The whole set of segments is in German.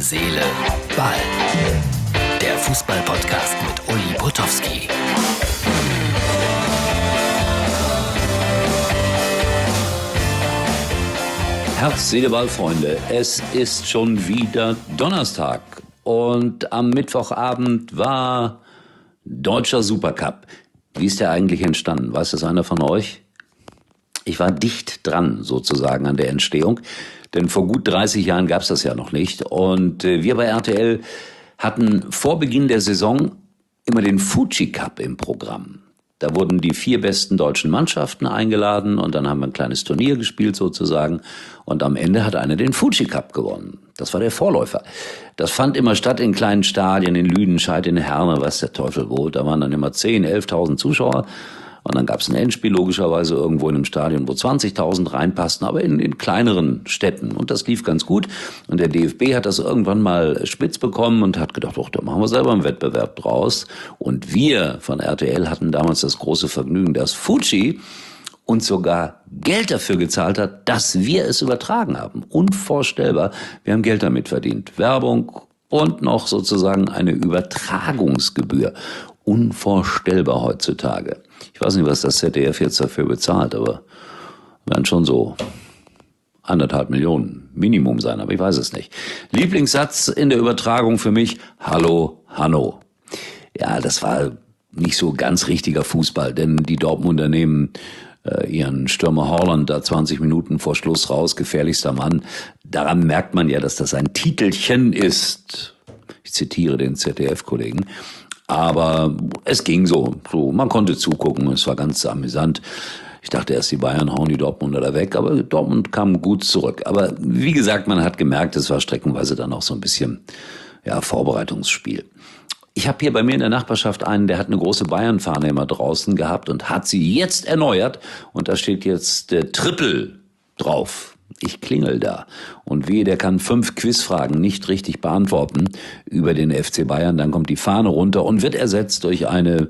Seele, Ball. Der Fußball-Podcast mit Uli Potowski. Herz, Seele, Ball, Freunde. Es ist schon wieder Donnerstag und am Mittwochabend war Deutscher Supercup. Wie ist der eigentlich entstanden? Weiß das einer von euch? Ich war dicht dran, sozusagen, an der Entstehung. Denn vor gut 30 Jahren gab es das ja noch nicht. Und wir bei RTL hatten vor Beginn der Saison immer den Fuji Cup im Programm. Da wurden die 4 besten deutschen Mannschaften eingeladen und dann haben wir ein kleines Turnier gespielt sozusagen. Und am Ende hat einer den Fuji Cup gewonnen. Das war der Vorläufer. Das fand immer statt in kleinen Stadien, in Lüdenscheid, in Herne, weiß der Teufel wo. Da waren dann immer 10.000, 11.000 Zuschauer. Und dann gab es ein Endspiel logischerweise irgendwo in einem Stadion, wo 20.000 reinpassten, aber in kleineren Städten. Und das lief ganz gut. Und der DFB hat das irgendwann mal spitz bekommen und hat gedacht, da machen wir selber einen Wettbewerb draus. Und wir von RTL hatten damals das große Vergnügen, dass Fuji uns sogar Geld dafür gezahlt hat, dass wir es übertragen haben. Unvorstellbar. Wir haben Geld damit verdient. Werbung und noch sozusagen eine Übertragungsgebühr. Unvorstellbar heutzutage. Ich weiß nicht, was das ZDF jetzt dafür bezahlt, aber werden schon so 1,5 Millionen Minimum sein, aber ich weiß es nicht. Lieblingssatz in der Übertragung für mich: Hallo, Hanno. Ja, das war nicht so ganz richtiger Fußball, denn die Dortmunder nehmen ihren Stürmer Haaland da 20 Minuten vor Schluss raus, gefährlichster Mann. Daran merkt man ja, dass das ein Titelchen ist. Ich zitiere den ZDF-Kollegen. Aber es ging so, man konnte zugucken, es war ganz amüsant. Ich dachte erst, die Bayern hauen die Dortmunder da weg, aber Dortmund kam gut zurück. Aber wie gesagt, man hat gemerkt, es war streckenweise dann auch so ein bisschen Vorbereitungsspiel. Ich habe hier bei mir in der Nachbarschaft einen, der hat eine große Bayern-Fahne immer draußen gehabt und hat sie jetzt erneuert. Und da steht jetzt Triple drauf. Ich klingel da. Und wehe, der kann 5 Quizfragen nicht richtig beantworten über den FC Bayern. Dann kommt die Fahne runter und wird ersetzt durch eine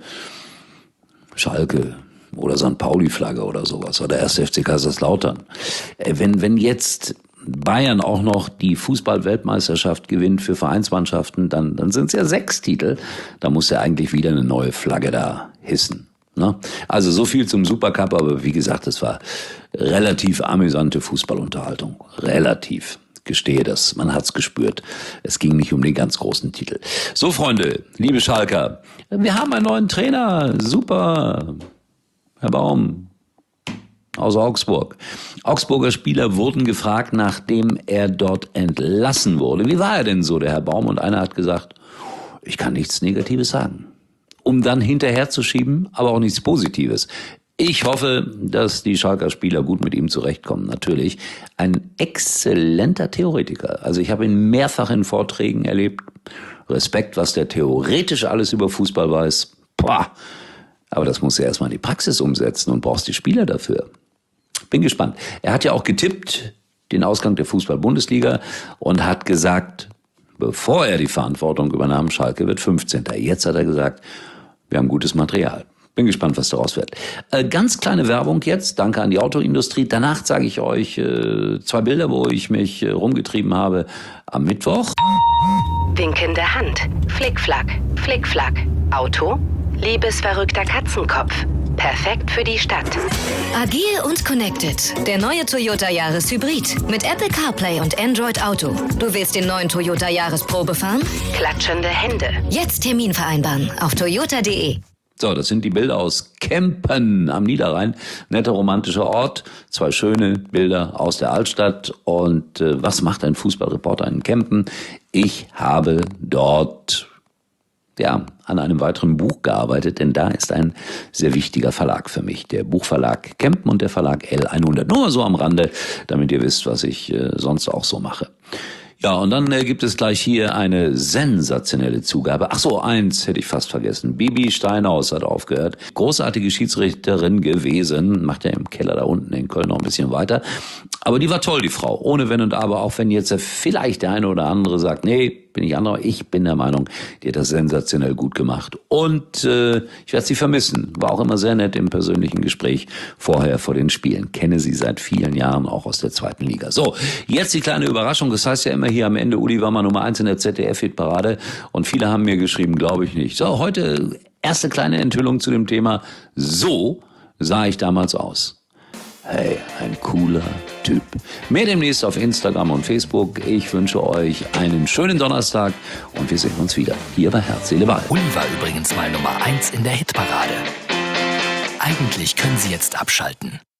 Schalke oder St. Pauli-Flagge oder sowas. Oder 1. FC Kaiserslautern. Wenn jetzt Bayern auch noch die Fußball-Weltmeisterschaft gewinnt für Vereinsmannschaften, dann sind es ja 6 Titel. Da muss ja eigentlich wieder eine neue Flagge da hissen. Also so viel zum Supercup, aber wie gesagt, es war relativ amüsante Fußballunterhaltung. Relativ. Gestehe das, man hat's gespürt. Es ging nicht um den ganz großen Titel. So, Freunde, liebe Schalker, wir haben einen neuen Trainer. Super. Herr Baum aus Augsburg. Augsburger Spieler wurden gefragt, nachdem er dort entlassen wurde. Wie war er denn so, der Herr Baum? Und einer hat gesagt, ich kann nichts Negatives sagen. Um dann hinterherzuschieben, aber auch nichts Positives. Ich hoffe, dass die Schalker Spieler gut mit ihm zurechtkommen, natürlich. Ein exzellenter Theoretiker. Also ich habe ihn mehrfach in Vorträgen erlebt. Respekt, was der theoretisch alles über Fußball weiß. Boah. Aber das muss er erstmal in die Praxis umsetzen und brauchst die Spieler dafür. Bin gespannt. Er hat ja auch getippt, den Ausgang der Fußball-Bundesliga, und hat gesagt, bevor er die Verantwortung übernahm, Schalke wird 15. Jetzt hat er gesagt, wir haben gutes Material. Bin gespannt, was daraus wird. Ganz kleine Werbung jetzt. Danke an die Autoindustrie. Danach zeige ich euch 2 Bilder, wo ich mich rumgetrieben habe am Mittwoch. Winkende Hand. Flickflack. Flickflack. Auto. Liebesverrückter Katzenkopf. Perfekt für die Stadt. Agil und connected. Der neue Toyota Yaris Hybrid. Mit Apple CarPlay und Android Auto. Du willst den neuen Toyota Yaris Probe fahren? Klatschende Hände. Jetzt Termin vereinbaren auf toyota.de. So, das sind die Bilder aus Kempen am Niederrhein. Netter romantischer Ort. 2 schöne Bilder aus der Altstadt. Und was macht ein Fußballreporter in Kempen? Ich habe dort an einem weiteren Buch gearbeitet, denn da ist ein sehr wichtiger Verlag für mich. Der Buchverlag Kempen und der Verlag L100. Nur mal so am Rande, damit ihr wisst, was ich sonst auch so mache. Ja, und dann gibt es gleich hier eine sensationelle Zugabe. Ach so, eins hätte ich fast vergessen. Bibi Steinhaus hat aufgehört. Großartige Schiedsrichterin gewesen. Macht ja im Keller da unten in Köln noch ein bisschen weiter. Aber die war toll, die Frau. Ohne Wenn und Aber. Auch wenn jetzt vielleicht der eine oder andere sagt, nee, bin ich anderer. Ich bin der Meinung, die hat das sensationell gut gemacht. Und ich werde sie vermissen. War auch immer sehr nett im persönlichen Gespräch vorher vor den Spielen. Kenne sie seit vielen Jahren, auch aus der 2. Liga. So, jetzt die kleine Überraschung. Das heißt ja immer hier am Ende, Uli war mal Nummer 1 in der ZDF-Hitparade. Und viele haben mir geschrieben, glaube ich nicht. So, heute erste kleine Enthüllung zu dem Thema. So sah ich damals aus. Hey, ein cooler Typ. Mehr demnächst auf Instagram und Facebook. Ich wünsche euch einen schönen Donnerstag und wir sehen uns wieder hier bei Herz, Seele, Ball. Uli war übrigens mal Nummer 1 in der Hitparade. Eigentlich können Sie jetzt abschalten.